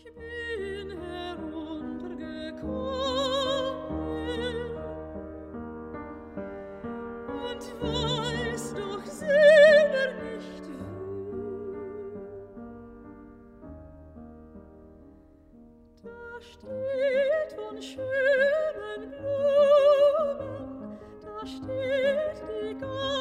bin heruntergekommen und weiß doch selber nicht wie. Da steht von schönen Blumen, da steht die